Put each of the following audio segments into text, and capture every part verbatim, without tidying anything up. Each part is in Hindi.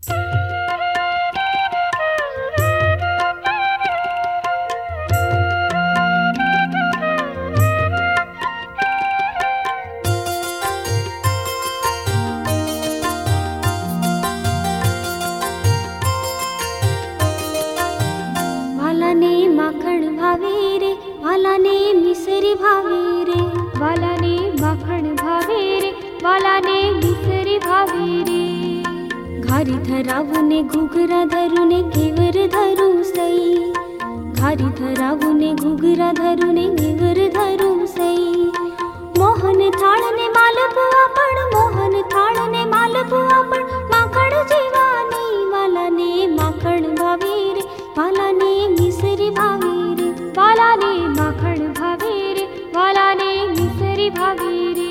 वालाने माखण भावे रे, वालाने मिसरी भावे रे, वालाने माखण भावे रे, वालाने मिसरी भावे रे। घारी धरावुने घुघरा धरुने घेवर धरू सई, घारी धरावुने घुघरा धरुने घेवर धरू सई। मोहन थाळने मालपुआ पण, मोहन थाळने मालपुआ पण, माखण जीवानी वालाने माखण भावे रे, वालाने मिसरी भावे रे, वालाने माखण भावे रे, वालाने मिसरी भावे रे।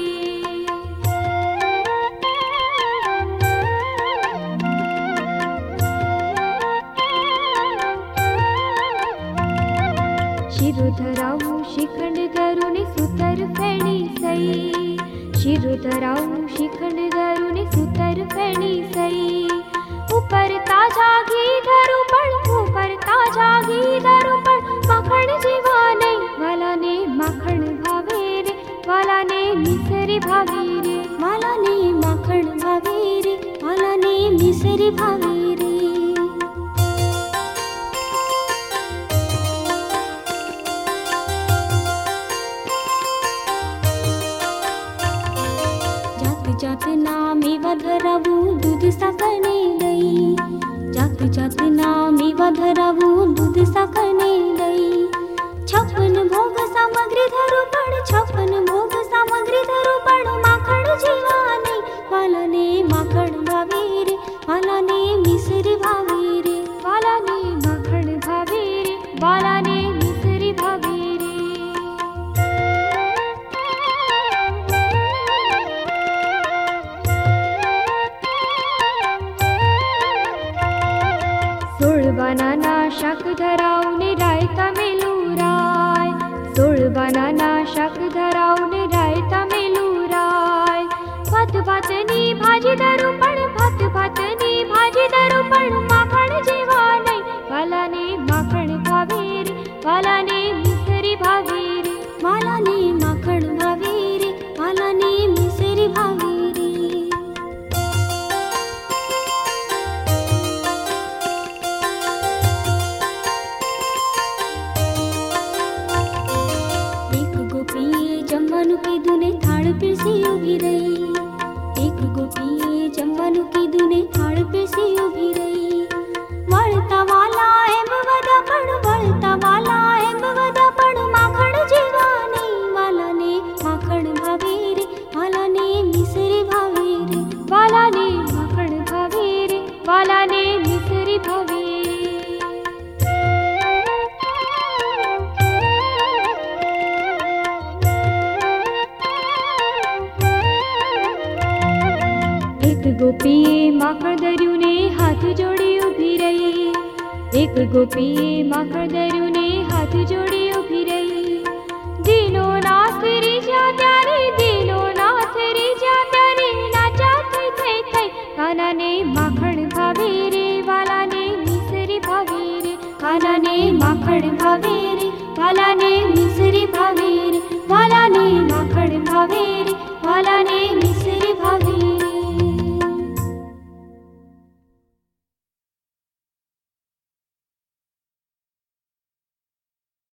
शिरो धरावू शिखंड धरुने सुतर फेणी सई, शिरो धरावू शिखंड धरुने सुतर फेणी सई। ऊपर ताजा घी धरू पण, ऊपर ताजा घी धरू पण, माखण जीवाने वालाने माखण भावे रे, वालाने मिसरी भावे रे, वालाने माखण भावे रे, वालाने मिसरी भावे रे। जात जात ना मेवा धरावू दूध साखरने दई, जात जात ना मेवा धरावू दूध साखरने दई। छप्पन भोग सामग्री धरू पण, छप्पन भोग सामग्री धरू पण, माखण जीवाने वालाने माखण भावे रे, वालाने मिसरी भावे रे, वालाने माखण भावे रे, वालाने मिसरी भावे रे। सोळवानाना शाक धरावने रायता मेलू राय, सोळवानाना शाक धरावने रायता मेलू राय। भात भातनी भाजी धरू पण, भात भातनी भाजी धरू पण, माखण जीवाने वालाने माखण भावे रे, वालाने मिसरी भावे रे, वालाने माखण भावे रे, वालाने मिसरी भावे रे। जम्मानु की दुने थाड़ पिरसी उभी रही, एक गोपी जम्मानु की दुने थाड़ पिरसी उभी रही। वळता वाला एम वदा पण, वळता वाला एम वदा पण, माखण जीवाने वालाने माखण भावे रे, वालाने मिसरी भावे रे, वालाने माखण भावे रे, वालाने मिसरी भावे। एक गोपी माखण धर्युने हाथ जोड़ी उभी रही, एक गोपी माखण धर्युने हाथ जोड़ी उभी रही। दीनो नाथ रीजा त्यारे, दीनो नाथ रीजा त्यारे, नाचा थई थई थई, कानाने माखण भावे रे, वालाने मिसरी भावे रे, कानाने माखण भावे रे, वालाने मिसरी भावे रे, वालाने माखण भावे रे, वालाने मिसरी भावे।